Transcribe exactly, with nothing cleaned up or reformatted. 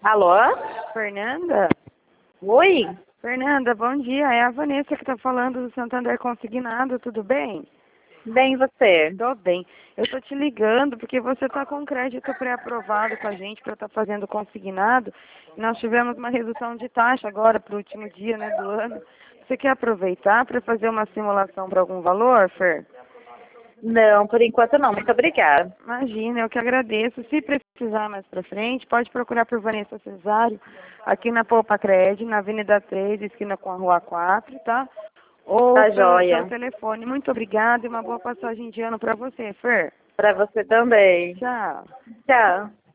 Alô? Fernanda? Oi? Fernanda, bom dia. É a Vanessa que está falando do Santander Consignado, tudo bem? Bem, e você? Tô bem. Eu tô te ligando porque você está com crédito pré-aprovado com a gente para estar fazendo consignado. Nós tivemos uma redução de taxa agora para o último dia, né, do ano. Você quer aproveitar para fazer uma simulação para algum valor, Fer? Não, por enquanto não. Muito obrigada. Imagina, eu que agradeço. Se precisar mais para frente, pode procurar por Vanessa Cesário, aqui na Poupa Cred, na Avenida três, esquina com a Rua quatro, tá? Ou Tá pelo, joia. pelo telefone. Muito obrigada e uma boa passagem de ano para você, Fer. Pra você também. Tchau. Tchau.